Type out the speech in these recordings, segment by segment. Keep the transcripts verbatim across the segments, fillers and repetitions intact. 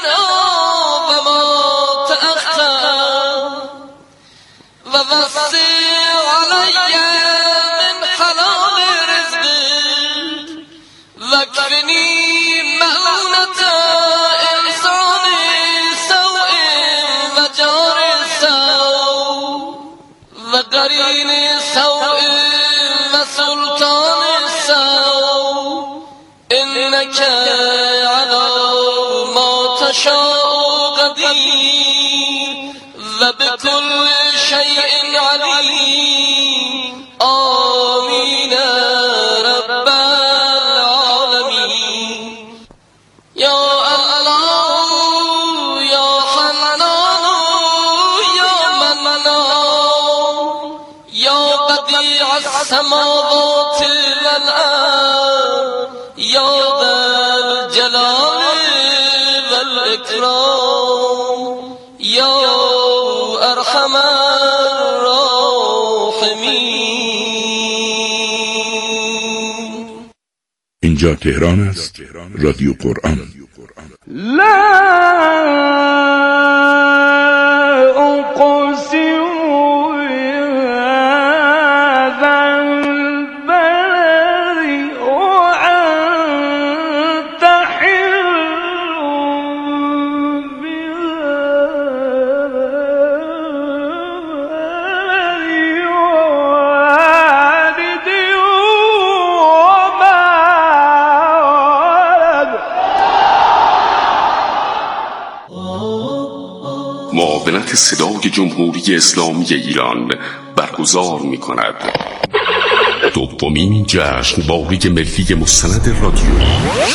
تقدمنا وما تأخر ووسع علي من حلال رزقك واكفني مؤونة إنسان سوء وجار سوء وقرين سوء وسلطان سوء إنك على ما تشاء قدير وبكل شيء عليم آمين رب العالمين يا الله يا حنان يا منان يا بديع السماوات والأرض يا ذا الجلال والإكرام يا أرحم الراحمين. اینجا تهران است، رادیو قرآن. لا أقسم بهذا البلد وأنت حل بوالد وما معاونت صدای جمهوری اسلامی ایران برگزار می کند دومین جشنواره ملی مستند رادیویی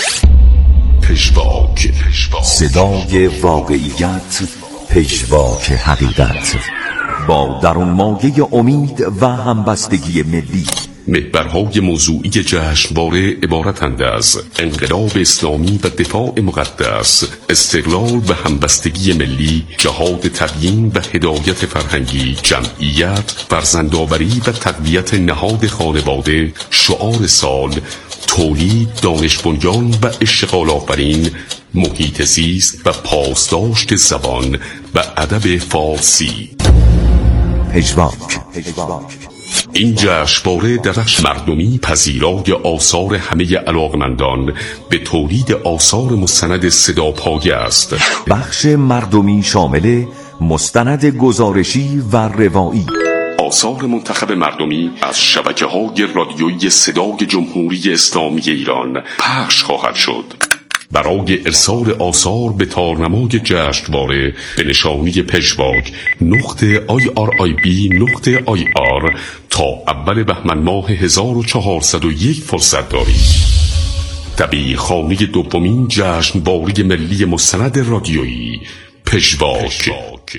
پژواک، صدای واقعیت، پژواک حقیقت، با درونمایه امید و همبستگی ملی. محورهای موضوعی جشنواره عبارتند از انقلاب اسلامی و دفاع مقدس، استقلال و همبستگی ملی، جهاد تبیین و هدایت فرهنگی، جمعیت، فرزندآوری و تقویت نهاد خانواده، شعار سال، تولید، دانش بنیان و اشتغال آفرین، محیط زیست و پاسداشت زبان و ادب فارسی. پژواک. این جشنواره درخش مردمی پذیرای آثار همه علاقمندان به تولید آثار مستند صداپایه است. بخش مردمی شامل مستند گزارشی و روایی. آثار منتخب مردمی از شبکه‌های رادیویی صدای جمهوری اسلامی ایران پخش خواهد شد. برای ارسال آثار به تارنمای جشنواره به نشانی پژواک نقطه آی آر آی بی نقطه آی آر تا اول بهمن ماه هزار و چهارصد و یک فرصت دارید. دبیرخانه دومین جشنواره ملی مستند رادیویی پژواک.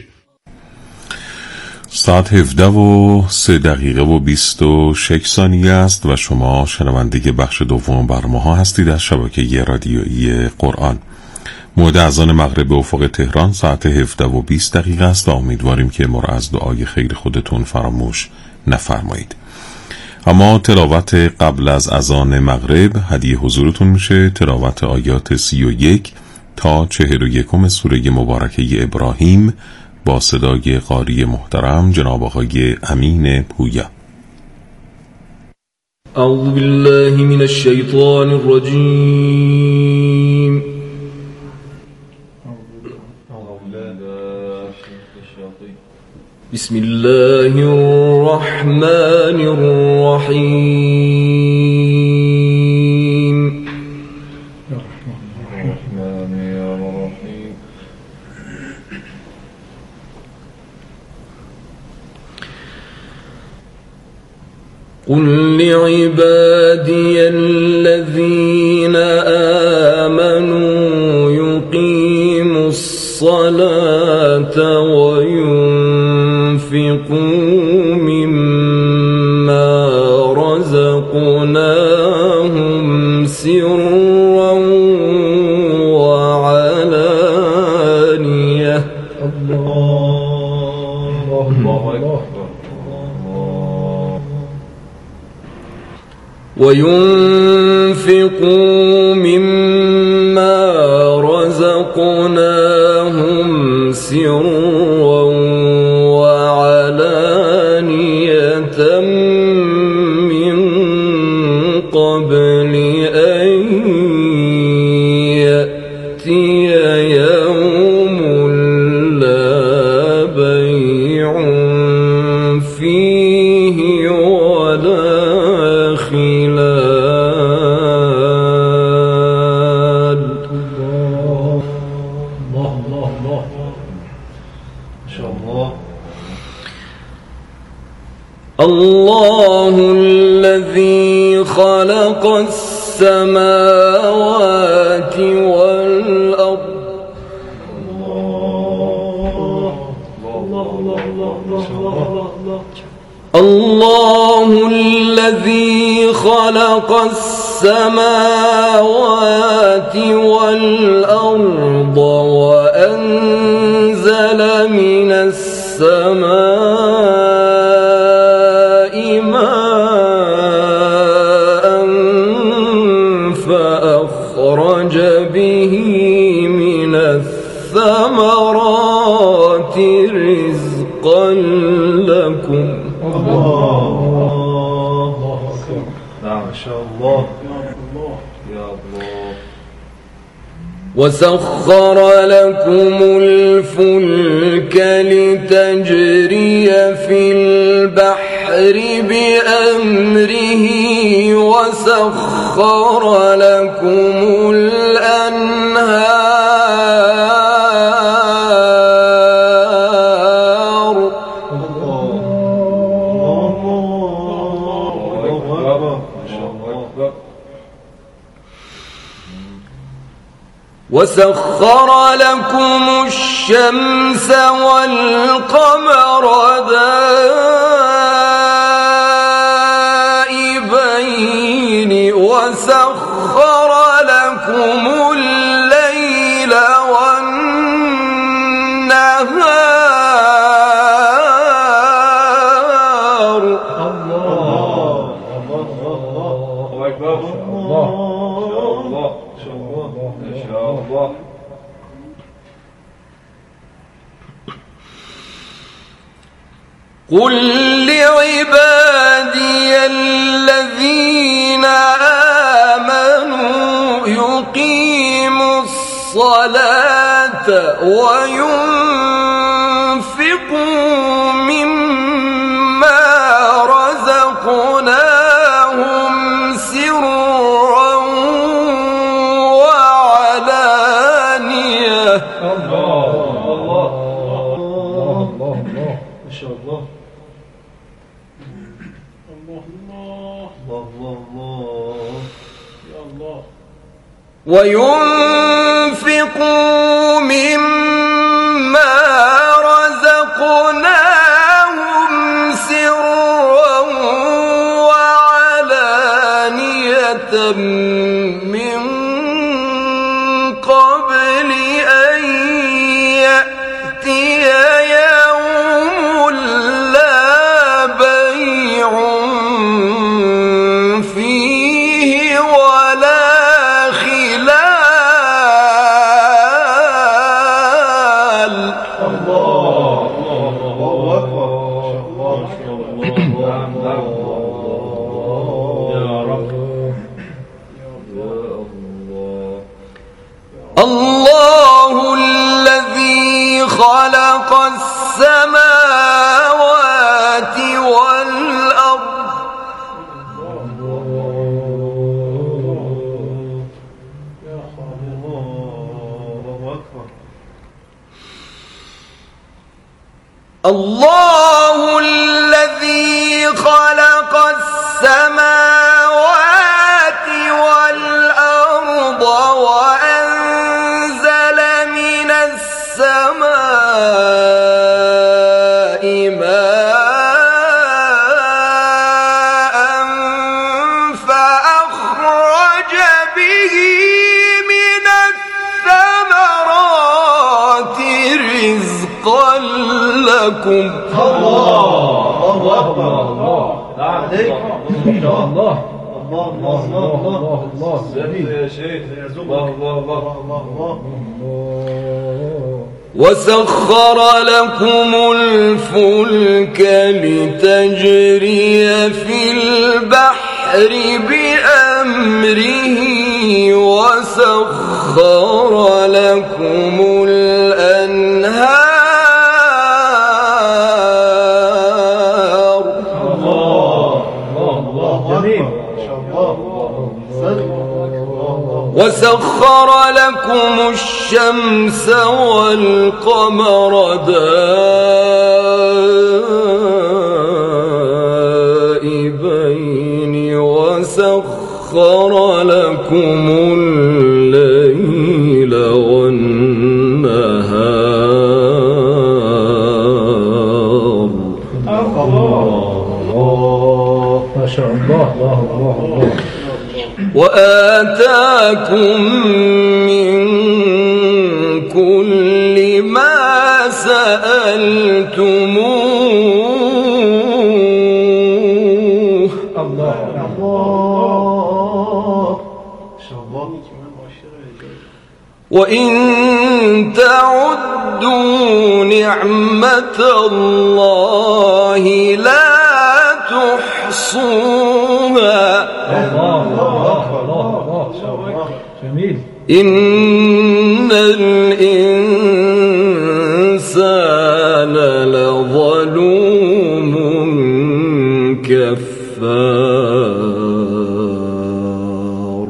ساعت هفده و سه دقیقه و بیست و شش ثانیه است و شما شنونده بخش دوم برنامه ها هستید از شبکه رادیویی قرآن. موعد اذان مغرب به افق تهران ساعت هفده و بیست دقیقه است و امیدواریم که ما را از دعای خیر خودتون فراموش نفرمایید. اما تلاوت قبل از اذان مغرب هدیه حضورتون میشه تلاوت آیات سی و یک تا چهل و یکم سوره مبارکه ابراهیم با صدای قاری محترم جناب آقای امین پویا. اعوذ بالله من الشیطان الرجیم. بسم الله الرحمن الرحیم. قل لعبادي الذين آمنوا يقيموا الصلاة وينفقوا مما رزقناهم سرا وعلانية. الله الله وينفقوا مما رزقناهم يوم لا بيع فيه ولا خلال. الله الله الله ما شاء الله. الله الذي خلق السماوات والأرض الله الذي خلق السماوات والأرض وأنزل من السماء ماء فأخرج به من الثمرات رزقا لكم. الله أكبر. نعم ما شاء الله يا الله. وسخر لكم الفلك لتجري في البحر بأمره وسخر لكم الأنهار. وسخر لكم الشمس والقمر دائبين وسخر لكم الليل والنهار. الله أكبر. الله ما شاء الله. قل لعبادي الذين آمنوا يقيموا الصلاة وينفقوا مما رزقناهم سرا وعلانية. الله الله الله ما شاء الله. الله الله الله يا الله. وينفقوا مما رزقناهم سرا وعلانية من قبل أن يأتي يوم لا بيع فيه ولا خلال. الله الله أكبر. ما شاء الله يا رب يا الله. الله الذي خلق السماوات والأرض الله الذي خلق السماوات والأرض وأنزل من السماء ماء فأخرج به من الثمرات رزقا لكم. الله أكبر. الله عليك ما شاء الله. الله الله الله الله جميل يا شيخ. الله الله الله الله. وسخر لكم الفلك لتجري في البحر بأمره وسخر وسخر لكم الأنهار وسخر لكم الشمس والقمر دائبين وسخر لكم الليل والنهار ما شاء الله الله الله الله وآتاكم من كل ما سألتموه الله وإن تعدوا نعمة الله لا تحصوها جميل إن الإنسان لظلوم كفار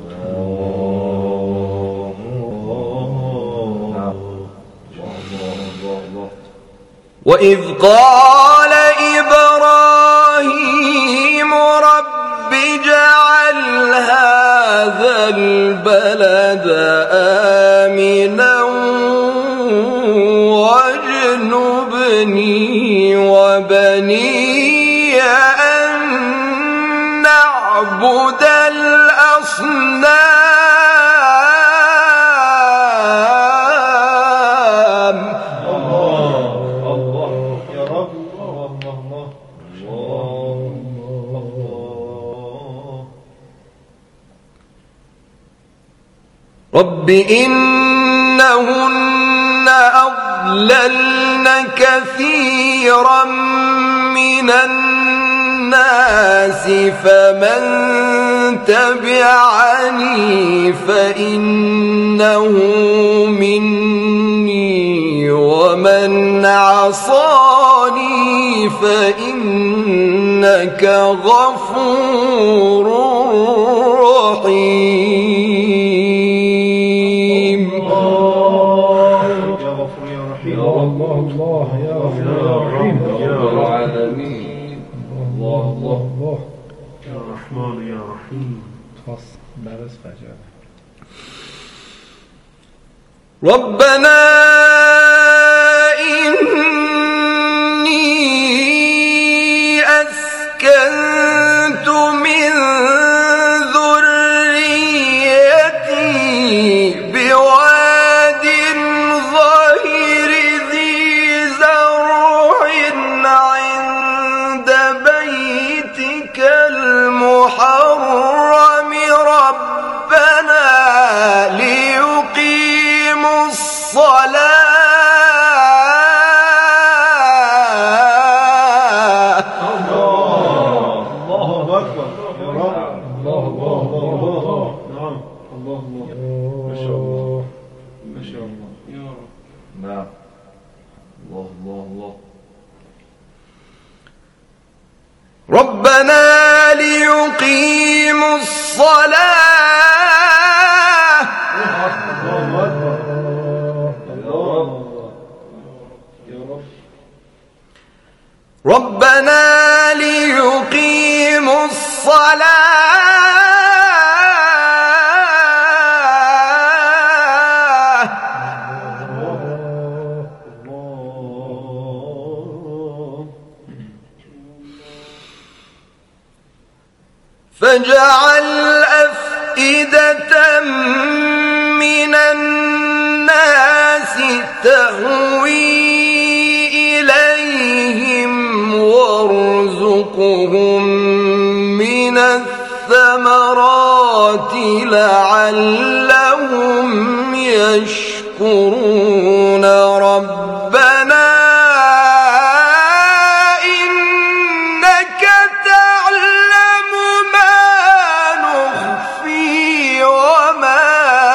وإذ قال إبراهيم رب اجعل هذا البلد آمنا واجنبني وبني أن نعبد الأصنام رب إنهن أضللن كثيرا من الناس فمن تبعني فإنه مني ومن عصاني فإنك غفور رحيم الله الله يا رحيم يا العالمين الله الله الله يا رحمن يا رحيم فصل درس فجأة ربنا إني أسكنت من ذريتي بواد غير ذي زرع عند بيتك المحرم ربنا ليقيموا الصلاة الله أكبر يا رب الله الله الله نعم الله الله ما شاء الله ما شاء الله يا رب نعم الله الله الله ربنا ليقيموا الصلاة الله أكبر الله يا رب ربنا ليقيموا الصلاة فاجعل أفئدة من الناس تهوي إليهم وارزقهم من الثمرات لعلهم يشكرون ربنا ما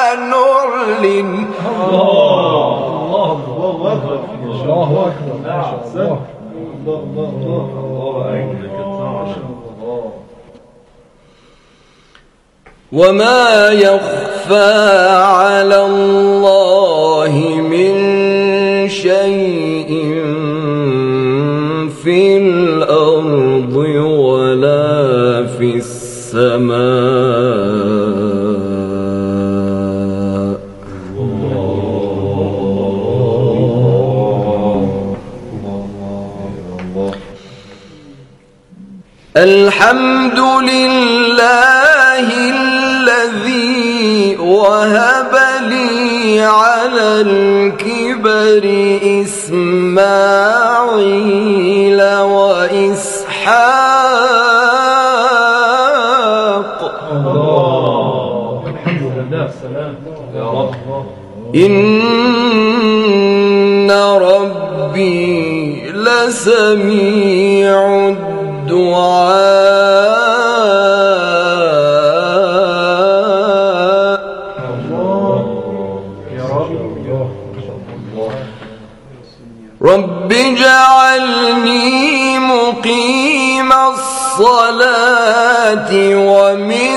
الله الله الله الله. وما يخفى على الله من شيء في الأرض ولا في السماء. الحمد لله الذي وهب لي على الكبر إسماعيل وإسحاق. الحمد لله. السلام يا رب. إن ربي لسميع الدعاء. رب اجعلني مقيم الصلاة ومن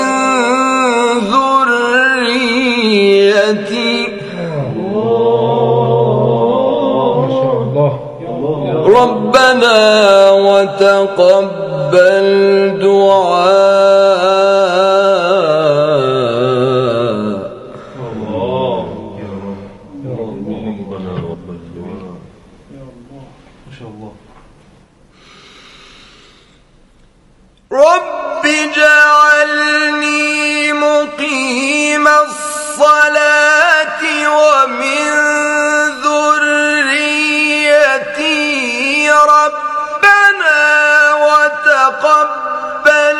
ذريتي. ربنا وتقبل دعاء. الله يا رب يا رب ربنا رب الدعاء. ما شاء الله. رب اجعلني مقيم الصلاة ومن ذريتي. ربنا وتقبل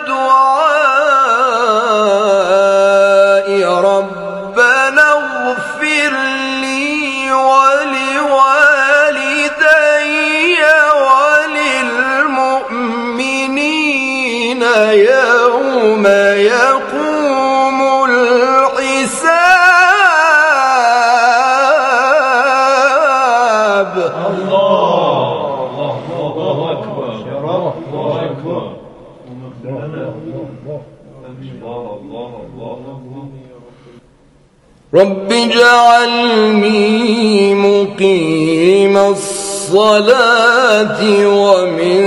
دعائي. ربنا اغفر لي ولوالدي وللمؤمنين يوم يقوم الحساب. رب اجعلني مقيم الصلاة ومن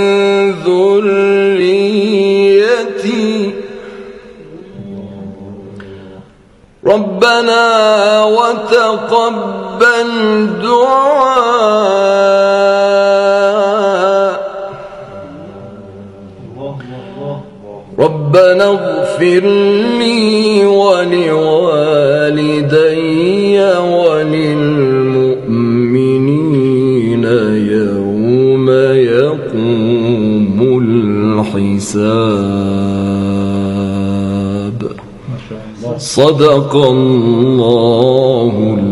ذريتي. ربنا وتقبل دعاء. ربنا اغفر لي ولوالدي وللمؤمنين يوم يقوم الحساب. صدق الله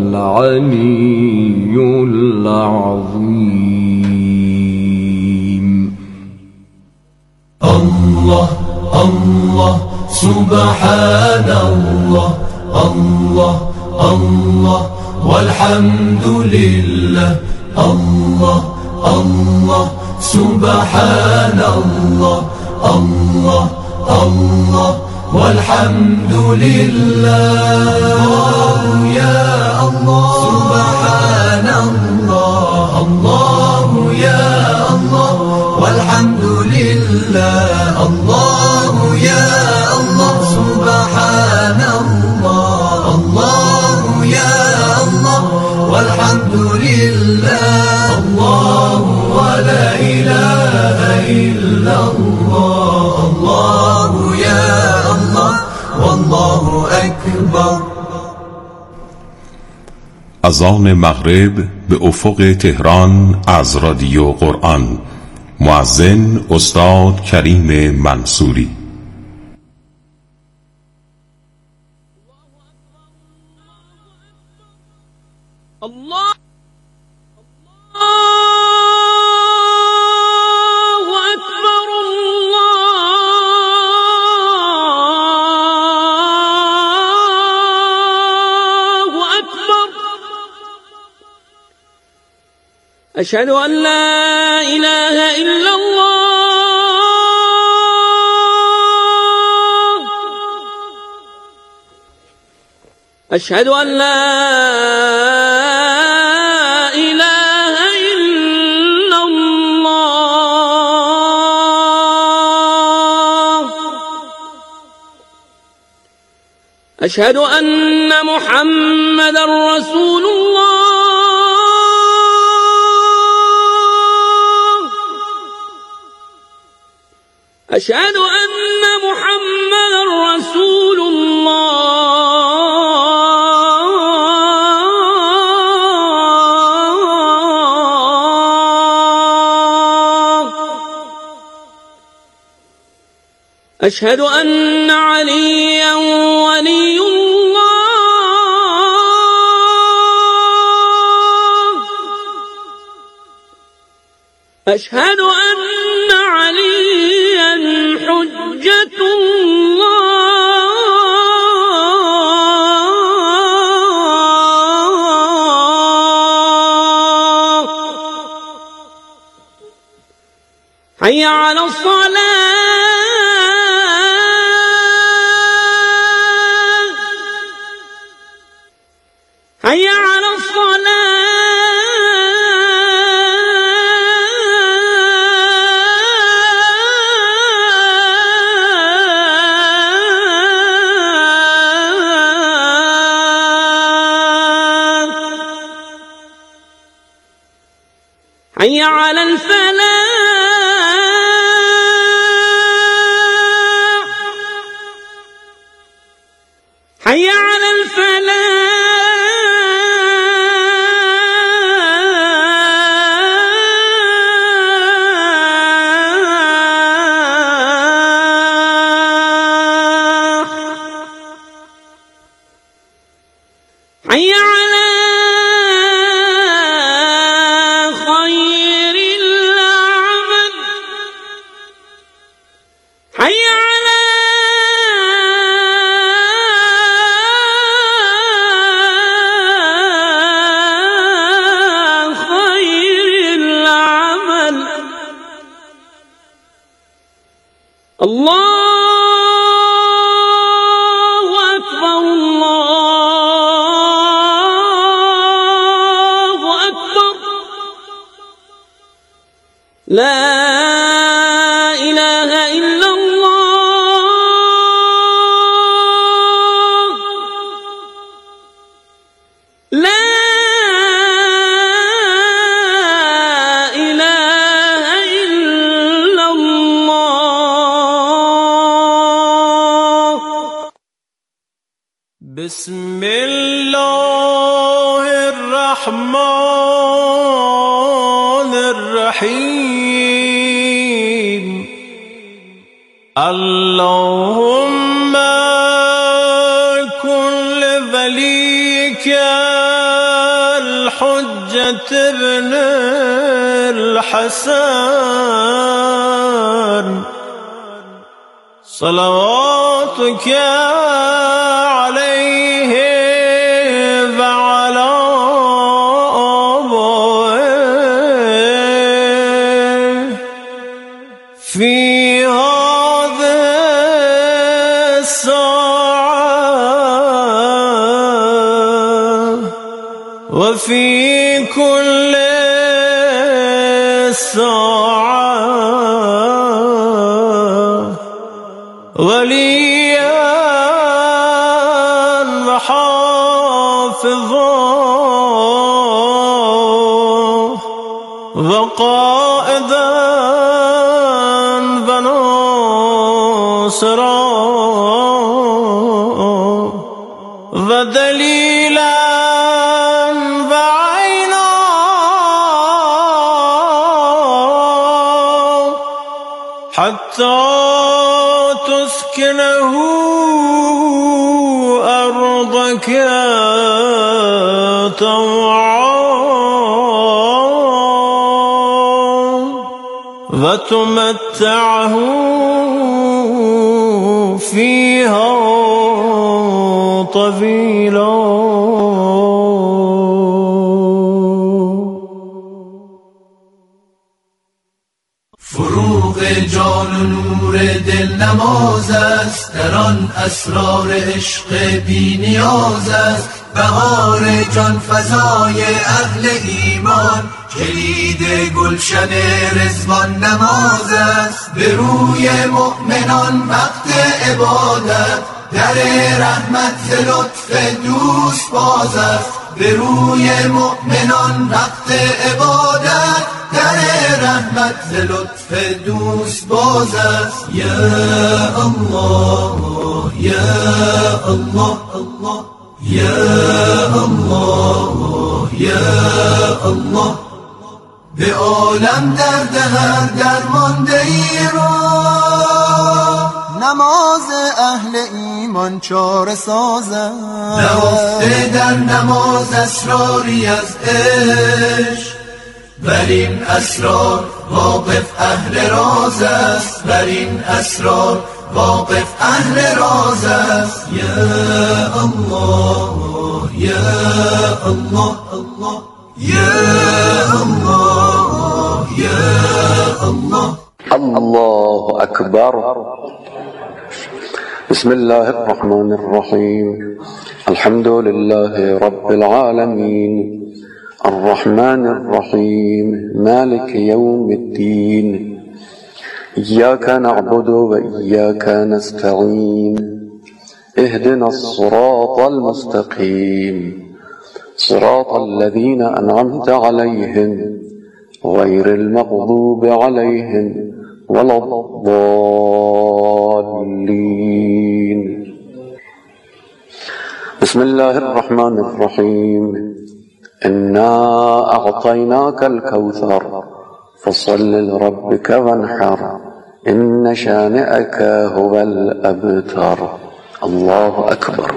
العلي العظيم. الله الله سبحان الله الله الله والحمد لله. الله الله سبحان الله الله الله والحمد لله. يا الله سبحان الله الله يا الله والحمد لله. الله يا الله سبحان الله الله يا الله والحمد لله. الله ولا إله إلا الله. الله يا الله والله أكبر. اذان مغرب به افق تهران از رادیو قرآن. مؤذن استاد کریم منصوری. الله أشهد أن لا إله إلا الله. أشهد أن لا إله إلا الله. أشهد أن محمدا رسول الله. أشهد أن محمدا رسول الله. أشهد أن عليا ولي الله. أشهد أن عليا حجة الله. حي على الصلاة. حي على الصلاة. حي على الفلاح. حي على الفلاح. حي على خير العمل. حي على خير العمل. الله أكبر. الله أكبر. لا إله إلا الله. لا إله إلا الله. بسم الله الرحمن الرحيم. اللهم كن لوليك الحجة ابن الحسن صلواتك عليه وعلى آبائه في هذه الساعة وفي كل ساعة وليا وحافظا وقائدا وناصرا ودليلا وعينا حتى تسكنه أرضك طوعا وتمتعه فيها طويلا جان و نور دل نماز است، در آن اسرار عشق بی نیاز است. بهار جان فضای اهل ایمان، کلید گلشن رضوان نماز است. به روی مؤمنان وقت عبادت، در رحمت ز لطف دوست باز است. به روی مؤمنان وقت عبادت، در رحمت ز لطف دوست باز است. یا الله یا الله الله یا الله یا الله. به عالم درد هر درمانده ای را، نماز اهل ایمان چاره سازد. نهفته در نماز اسراری از عشق، بر این اسرار واقف اهل راز است. بر این اسرار واقف اهل راز است. یا الله یا الله الله یا الله یا الله. الله أكبر. بسم الله الرحمن الرحيم. الحمد لله رب العالمين، الرحمن الرحيم، مالك يوم الدين. إياك نعبد وإياك نستعين، اهدنا الصراط المستقيم، صراط الذين أنعمت عليهم غير المغضوب عليهم ولا الضالين. بسم الله الرحمن الرحيم. إنا أعطيناك الكوثر فصل لربك وانحر، إن شانئك هو الأبتر. الله أكبر.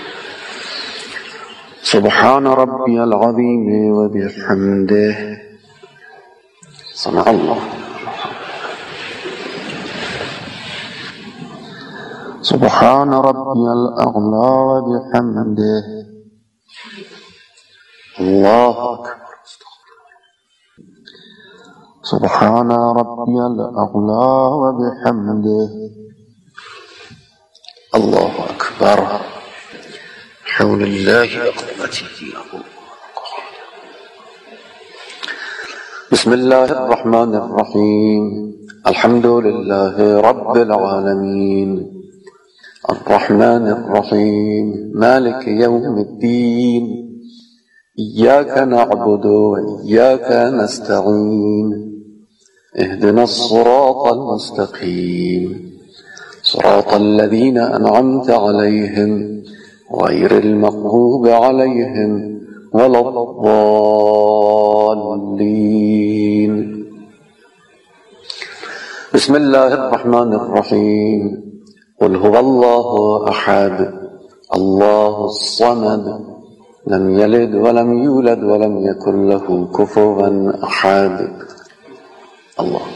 سبحان ربي العظيم وبحمده. صنع الله. سبحان ربي الأعلى وبحمده. الله أكبر. سبحان ربي الأعلى وبحمده. الله أكبر. حول الله وقوته. بسم الله الرحمن الرحيم. الحمد لله رب العالمين، الرحمن الرحيم، مالك يوم الدين. إياك نعبد وإياك نستعين، اهدنا الصراط المستقيم، صراط الذين أنعمت عليهم غير المغضوب عليهم ولا الضالين. بسم الله الرحمن الرحيم. قل هو الله أحد، الله الصمد، لم يلد ولم يولد ولم يكن له كفوا أحد. الله.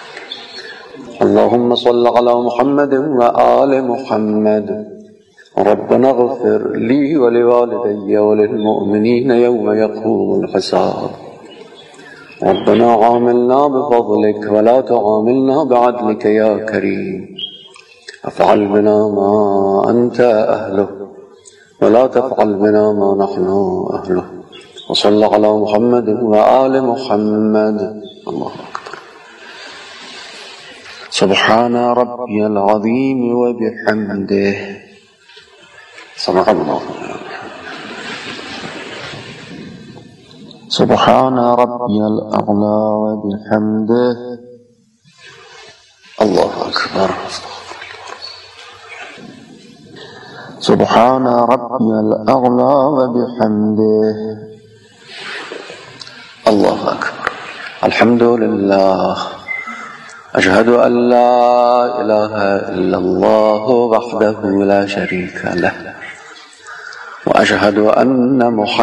اللهم صل على محمد وآل محمد. ربنا اغفر لي ولوالدي وللمؤمنين يوم يقوم الحساب. ربنا عاملنا بفضلك ولا تعاملنا بعدلك يا كريم. افعل بنا ما أنت أهله ولا تفعل بنا ما نحن أهله. وصلى على محمد وآل محمد. الله أكبر. سبحان ربي العظيم وبحمده. سمع الله. سبحان ربي الأعلى وبحمده. الله أكبر. سبحان ربي الأعلى وبحمده. الله أكبر. الحمد لله. أشهد أن لا إله إلا الله وحده لا شريك له، وأشهد أن محمدا